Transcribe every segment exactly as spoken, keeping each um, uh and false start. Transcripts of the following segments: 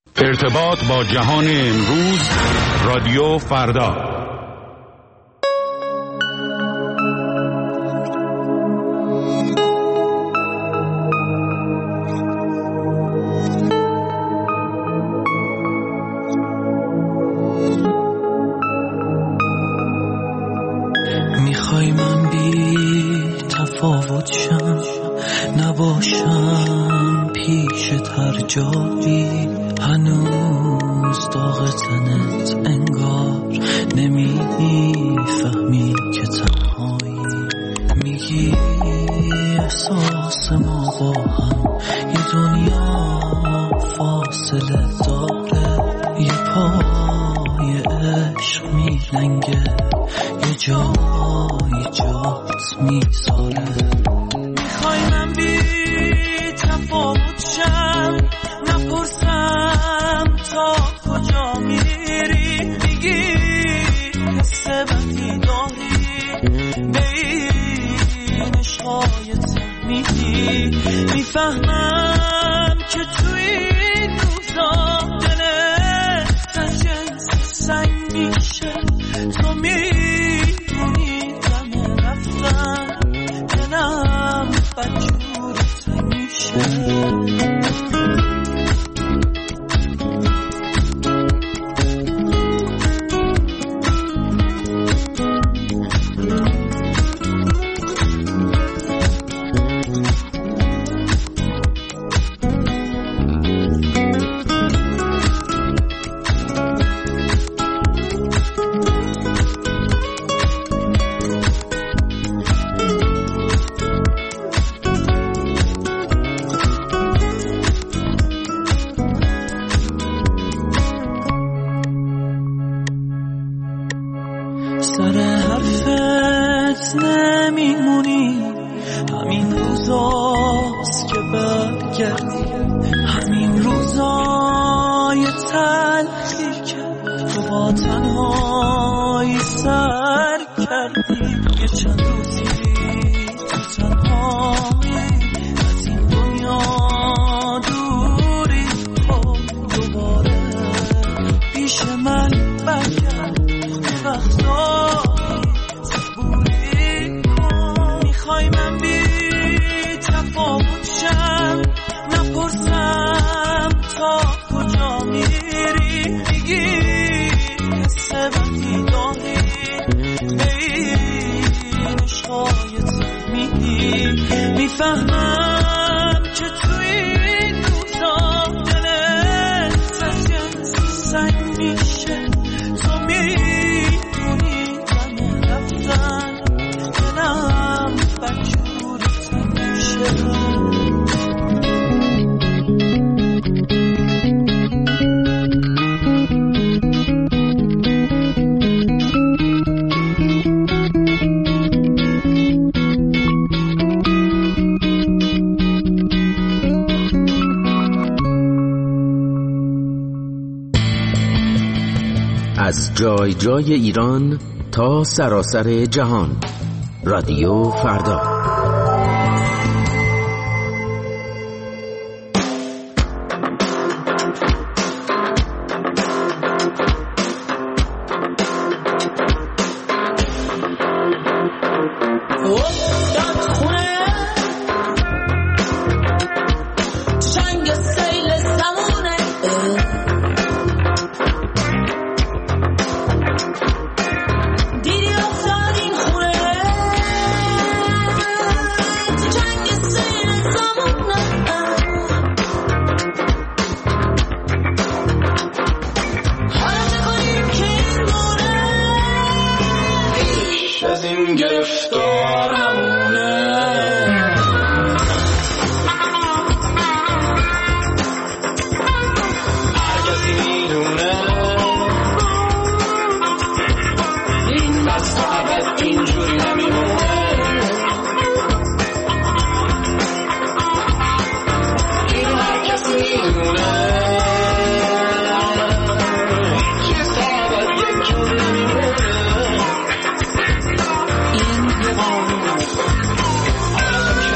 ارتباط با جهان امروز، رادیو فردا. میخوای من بی تفاوت شم، نباشم پیشت هر جایی، هنوز داغ تنت انگار نمیفهمی که تنهایی. میگی احساس ما با هم یه دنیا فاصله داره، یه پای عشق میلنگه، یه جای جات میذاره. میخوای من بی تفاوت شم، نپرسم تا کجا میری، میگی حس بدی داری بین عشقایت میدی. میفهمم که توی این روزا دلت از جنس سنگ میشه، تو میدونی دم رفتن دلم بدجورت میشه. سر حرفت نمیمونی، همین روزاست که برگردی، همین روزای تلخی که تو با تنهایی سر کردی. یه چند روزی تو تنهایی از این دنیا دوری کن، دوباره پیش من برگرد، وقتایی صبوری کن. میخوای من بی تفاوت شم، نپرسم تا کجا میری، میگی حس بدی داری بین عشقایت میدی. میفهمم که توی این روزا دلت از جنس سنگ میشه، تو میدونی دم رفتن دلم بدجورت میشه. از جای جای ایران تا سراسر جهان، رادیو فردا.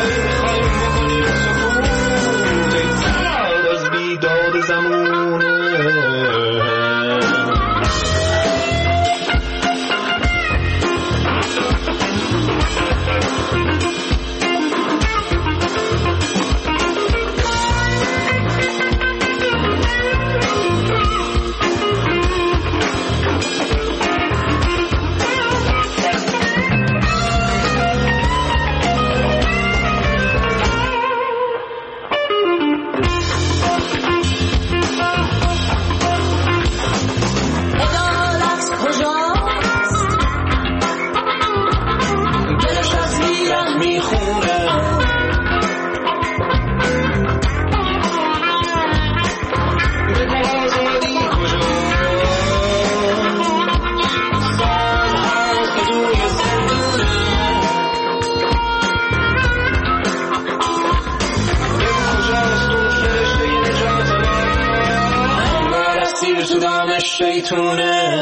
زمونه سودان شیطونه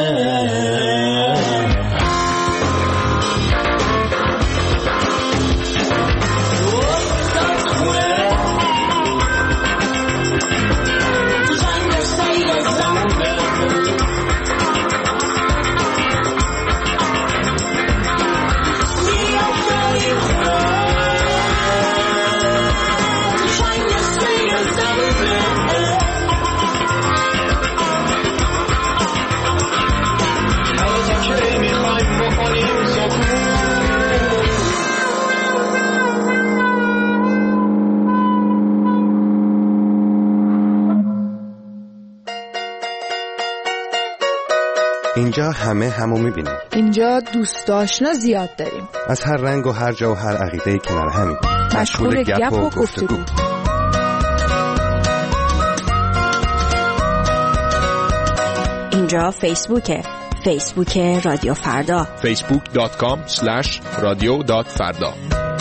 اینجا همه همو میبینیم. اینجا دوست آشنا زیاد داریم. از هر رنگ و هر جا و هر عقیده کنار همیم. مشغول گپ و گفتگو. اینجا فیسبوکه. فیسبوک رادیو فردا. فیسبوک دات کام اسلش رادیو دات فردا.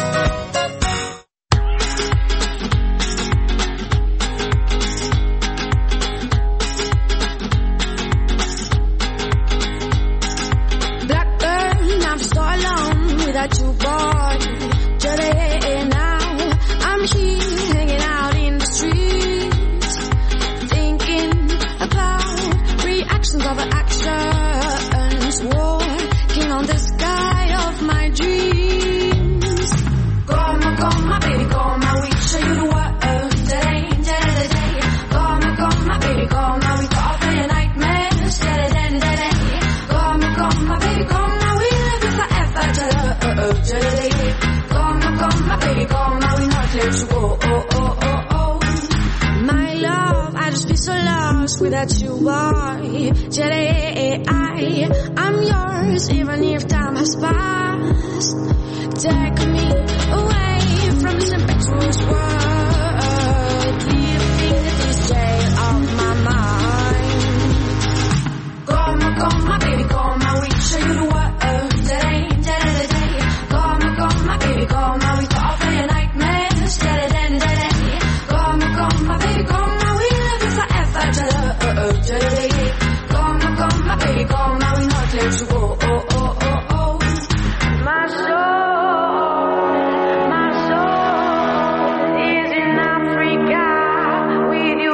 Without you, why today I I'm yours even if time has passed. Take me away from this impetuous world, leaving this jail of my mind. Come, come, my baby, come, I will show you the world. Today, today, today. Come, come, my baby, come, I will go for your nightmares. Today, today, today. Come, come, my baby, come, I will love you forever. Today, come, come, my baby, come, I will not let you go. Oh, oh, oh, oh. My soul, my soul is in Africa with you,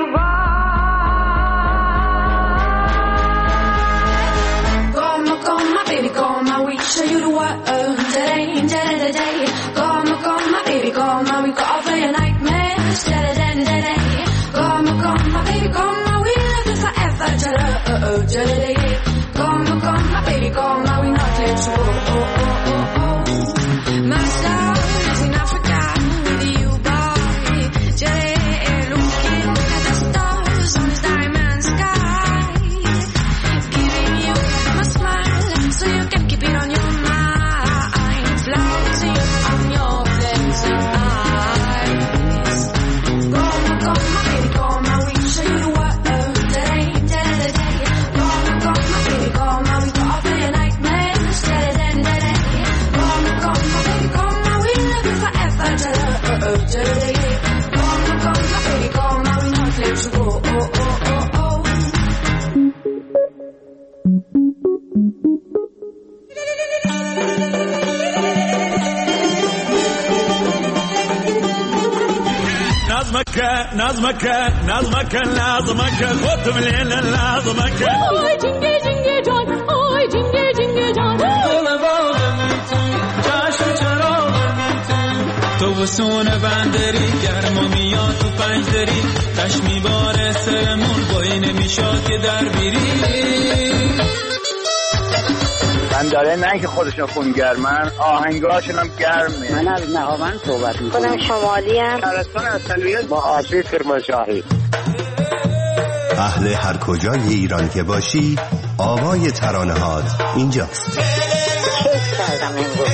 boy. Come, come, my baby, come, I will show you the world. Today, today, today. Come, come, my baby, come, I will go over your nightmares. Today, today, come, come, my baby, come, I will love you forever. Today, come, come, my baby, come, I will not let you go. Oh, oh, oh, oh. My soul is in Africa with you, boy. Today, looking at the stars on this diamond sky, giving you my smile so you can keep it on your mind, floating on your blazing eyes. Come, come, my baby, come, I will show you the world. Today, today, today. Come, come, my baby, come, I will go over your nightmares. Today, today, come, come, my baby, come, I will love you forever. Today, come, come, my baby, come, I will not let you go. Oh, oh, oh, oh. نظمك نظمك نظمك نظمك خد من هنا نظمك آی جنگی جنگی جان آی جنگی جنگی جان گل باغم چشم چراغم تو وسون بندری گرما میاد تو پنج دری تش میباره سرمون بایی نمیشاد که در بیری من داره نه که خودشون خونگرمن آهنگاشون هم گرمه. من از نهاوند صحبت میکنم. خودم شمالی هم شهرستان اصلیت با آسیب کرمانشاهی. اهل هر کجای ایران که باشی آوای ترانه‌هات اینجاست. کیف کردم امروز.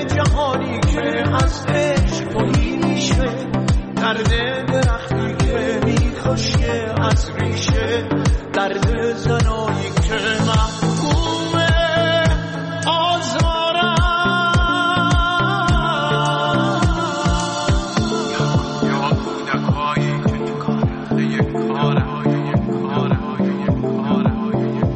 جهانی که از عشق توهی میشه، درد درختی که میخوشه از ریشه، درد زنایی که محکومه آزارم. یا کودکایی که تو کاره یک کاره یک کاره یک کاره یک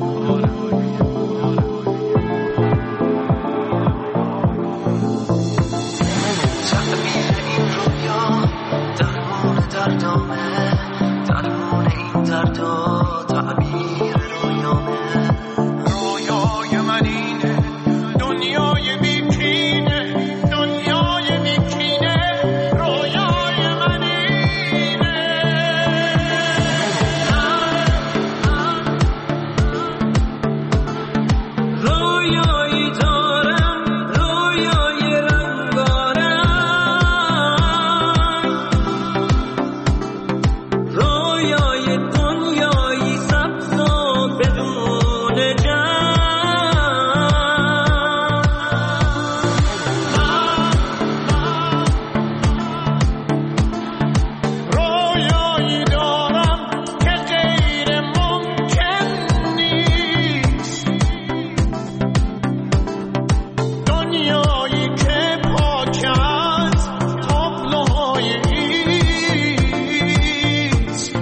کاره. تعبیر این رویا درمان دردامه، درمان این دردا تعبیر رویامه. رویای من اینه دنیای بیکینه، دنیای بیکینه رویای من اینه. رویایی دارم رویای رنگارم، رویای دنیایی سبز و بدون جنگ. رویایی دارم که غیر ممکن نیست، دنیایی که پاک از تابلوهای ایست،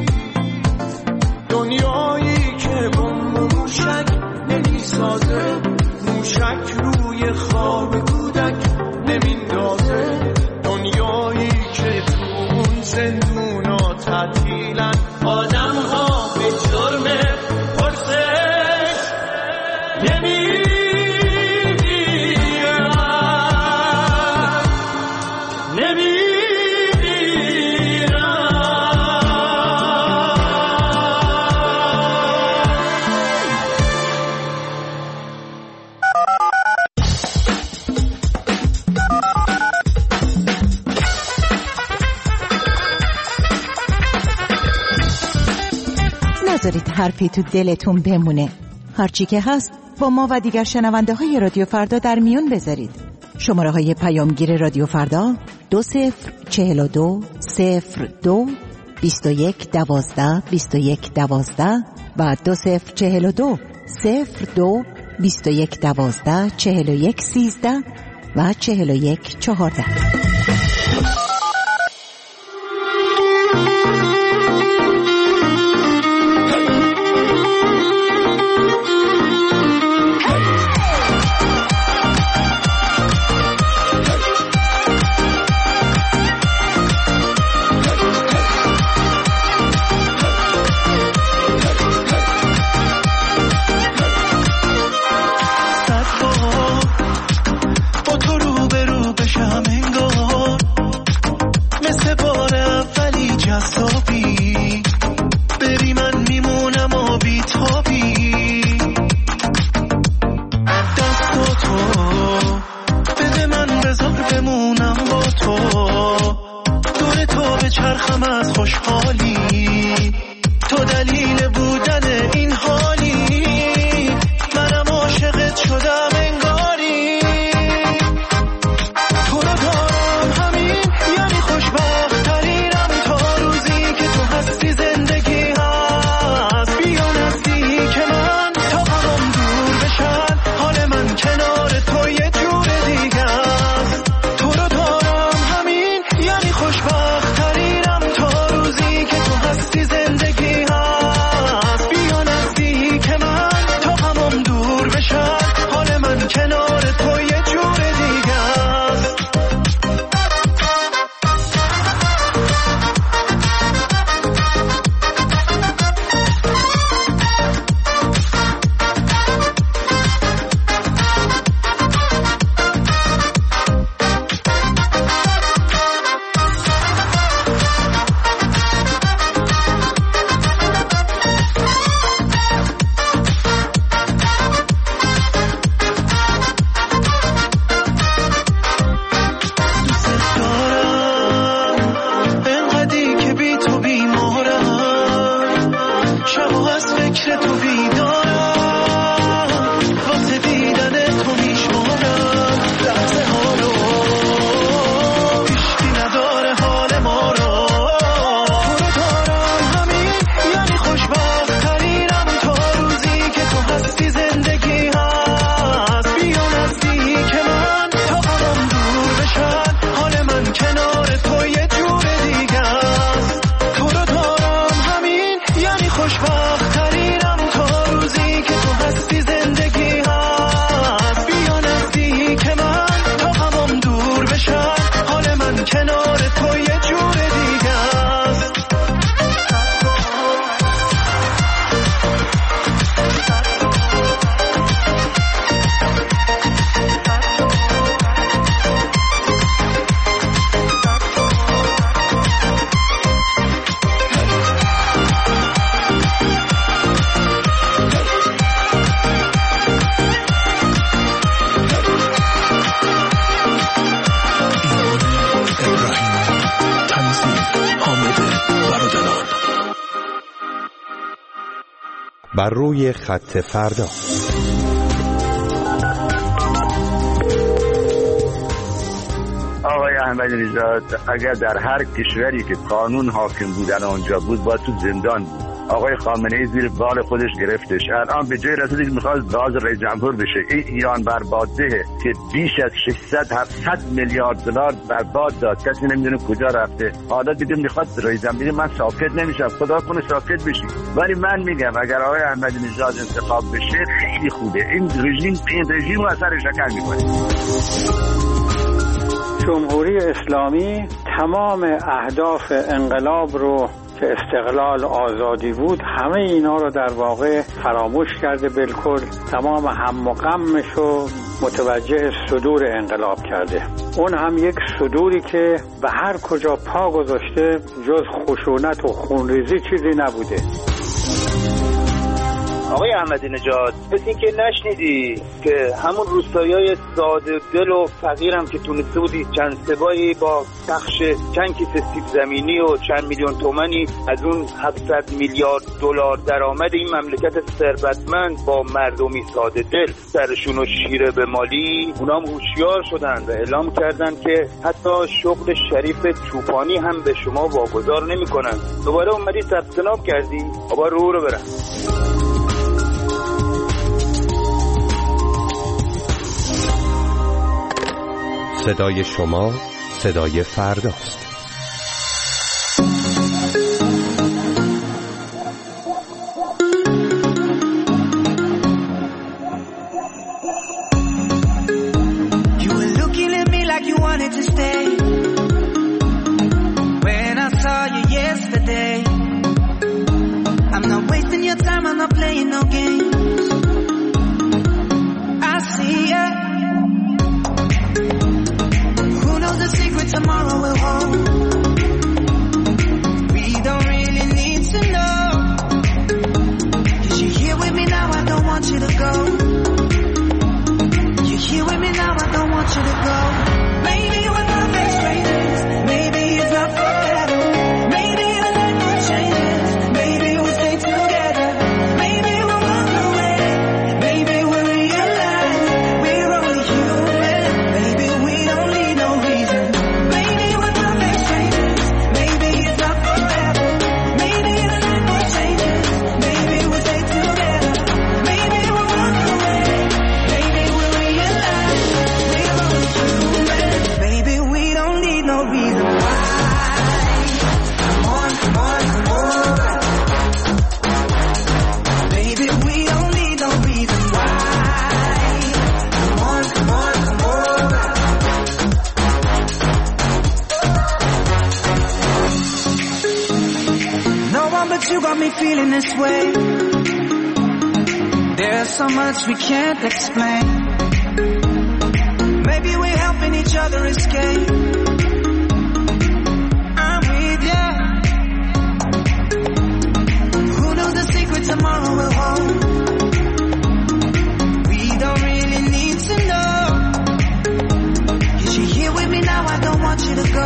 دنیایی که بمب و موشک نمیسازه، موشک روی خواب کودک نمیندازه، دنیایی که تو اون زندونا تعطیلن آدم ها به جرم پرسش نمیمیرن، نمیمیرن. نذارید حرفی تو دلتون بمونه. هرچی که هست با ما و دیگر شنونده های رادیو فردا در میون بذارید. شماره های پیامگیر رادیو فردا دو صفر چهل و دو صفر دو بیست و یک دوازده بیست و یک دوازده و دو صفر چهل و دو صفر دو بیست و یک دوازده چهل و یک سیزده و چهل و یک چهارده. با تو رو به رو بشم انگار، مثل بار اولی جذابی، بری من میمونم و بیتابی. دستاتو بده من بذار بمونم با تو، دور تو به چرخم از خوشحالی، تو دلیل بودن این حالی، منم عاشقت شدم انگاری. تو رو دارم همین یعنی خوشبخت ترینم، تا روزی که تو هستی زندگی هست. بیا نزدیک من تا غمم دور بشن، حال من کنار تو یه جور دیگه است. تو رو دارم همین یعنی خوشبخت ترینم، تا روزی که تو هستی زندگی هست. بیا نزدیک بر روی خط فردا. آقای احمدی نژاد اگر در هر کشوری که قانون حاکم بودن آنجا بود باید تو زندان بود. آقای خامنه ای زیر بال خودش گرفتش. الان به جای رسیدگی که میخواد باز رئیس جمهور بشه. این ایران برباده که بیش از ششصد هفتصد میلیارد دلار برباد داد، کسی نمیدونه کجا رفته. حالا دیگه میخواد رئیس جمهور. من ساکت نمیشم، خدا کنه ساکت بشی. ولی من میگم اگر آقای احمدی نژاد انتخاب بشه خیلی خوبه. این رژیم این رژیم رو اثر شکل میکنه. جمهوری اسلامی تمام اهداف انقلاب رو که استقلال آزادی بود همه اینا رو در واقع فراموش کرده، بالکل تمام هم و غمش رو متوجه صدور انقلاب کرده. اون هم یک صدوری که به هر کجا پا گذاشته جز خشونت و خونریزی چیزی نبوده. آقای احمدی نژاد مثل این که نشنیدی که همون روستایی‌های ساده دل و فقیرم که تونسته بودی چند سبایی با بخش چند کیسه سیب زمینی و چند میلیون تومانی از اون هفتصد میلیارد دلار درآمد این مملکت ثروتمند با مردمی ساده دل سرشون و شیره به مالی، اونام هوشیار شدن و اعلام کردن که حتی شغل شریف چوپانی هم به شما واگذار نمی‌کنن. دوباره اومدی ثبت نام کردی، آبا رو رو برن. صدای شما صدای فرداست. You were looking at me like you wanted to stay. When I saw you yesterday, I'm not wasting your time, I'm not playing no games. I see ya. The secret tomorrow will hold. We don't really need to know. 'Cause you're here with me now, I don't want you to go. You're here with me now, I don't want you to go. Maybe we're perfect strangers. Maybe it's not forever. Maybe the night will change. Maybe we'll stay together. Maybe we'll walk away. Maybe we'll realize we're only human. Maybe we don't need no reason. You got me feeling this way. There's so much we can't explain. Maybe we're helping each other escape. I'm with ya. Who knows the secret tomorrow will hold? We don't really need to know. 'Cause you're here with me now, I don't want you to go.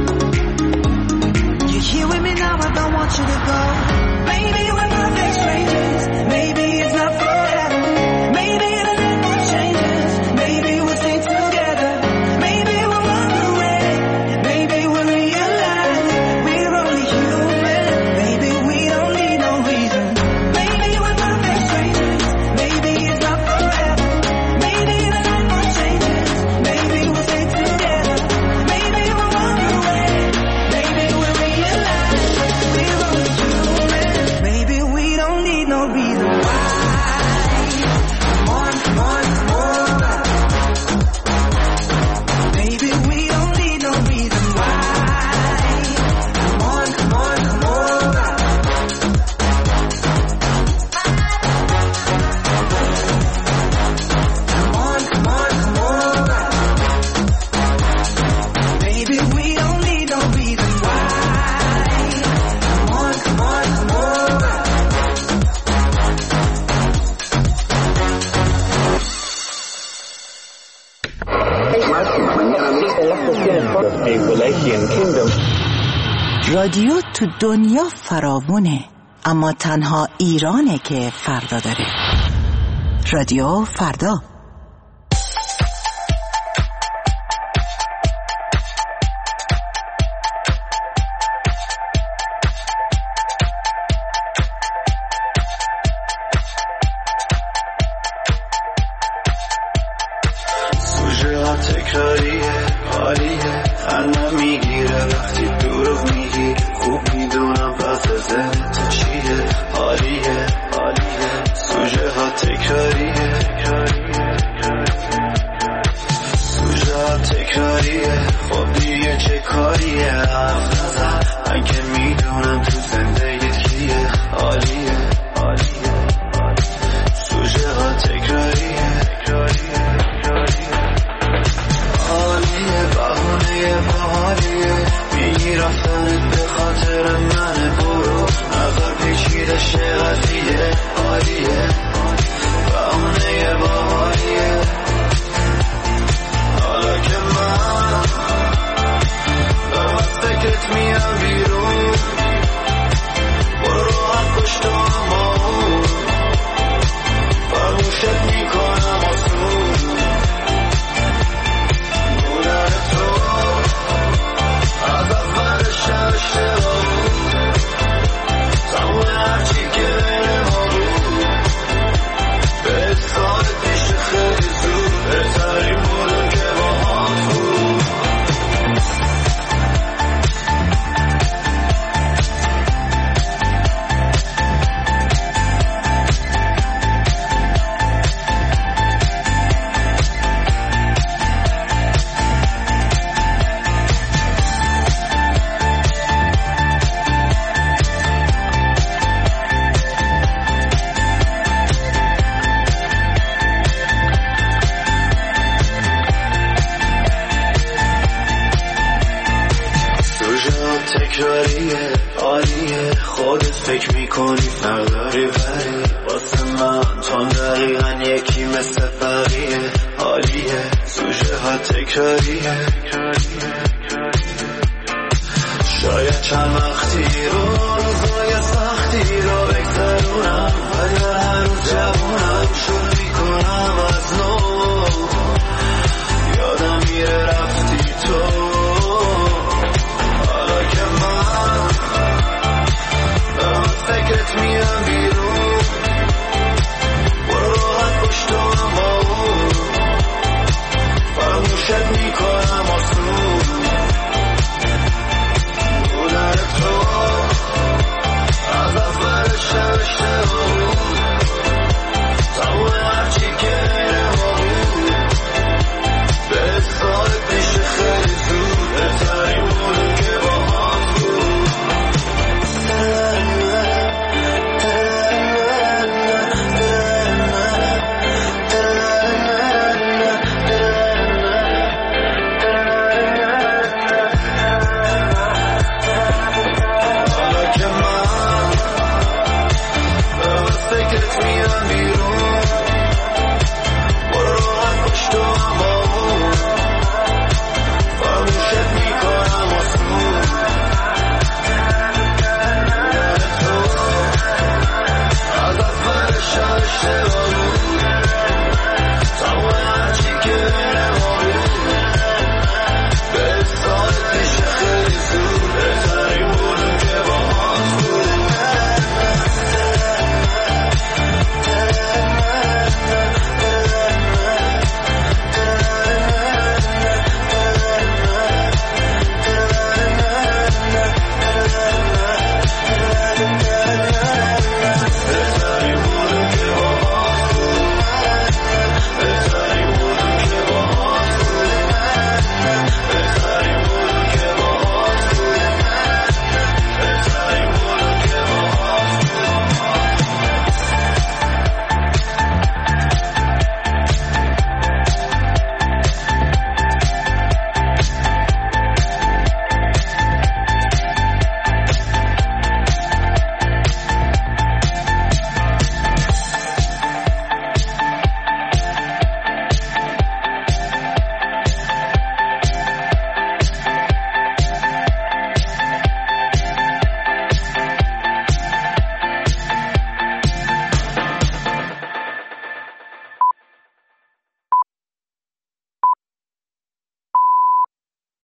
You're here with me now, I don't want you to go. Maybe we're perfect strangers. Maybe it's not forever. Maybe the night will change us. Maybe we'll stay together. Maybe we'll walk away. Maybe we'll realize we're only human. Maybe we don't need no reason. Maybe we're perfect strangers. Maybe it's not forever. Maybe the night will change us. Maybe we'll stay together. Maybe we'll walk away. Maybe we'll realize we're only human. Maybe we don't need no reason why. Come on, come on, come over. Maybe we don't need no reason why. Come on, come on, come over. Come on, come on, come over. Maybe we don't need no reason why. Come on, come on, come over. رادیو تو دنیا فراوونه، اما تنها ایرانه که فردا داره. رادیو فردا. سوژه ها تکراریه، حالیه، خندم میگیره وقتی دروغ میگی. خوب میدونم وضع ذهنت چیه، حالیه حالیه. سوژه ها تکراریه، سوژه ها تکراریه. خب دیگه چه کاریه، حرف نزن، من که میدونم تو زندگیت کیه، حالیه حالیه. سوژه ها تکراریه، حالیه، بهونه باحالیه. میگی رفتنت به خاطر منه، برو نظر پیچیده شه قضیه، حالیه، بهونه باحالیه. حالا که من دارم از فکرت میام بیرون، برو راحت پشت همون، فراموشت میکنم آسون. بودن تو از اول شب اشتباه بود، تمام هرچی که بین ما بود. به سال پیش خیلی زود بهترین بودم که با هم بود. تکراریه، عالیه، خودت فکر میکنی فرداری ولی واسه من تو دقیقا یکی مثل بقیه، عالیه. سوژه ها تکراریه، شاید چند وقتی رو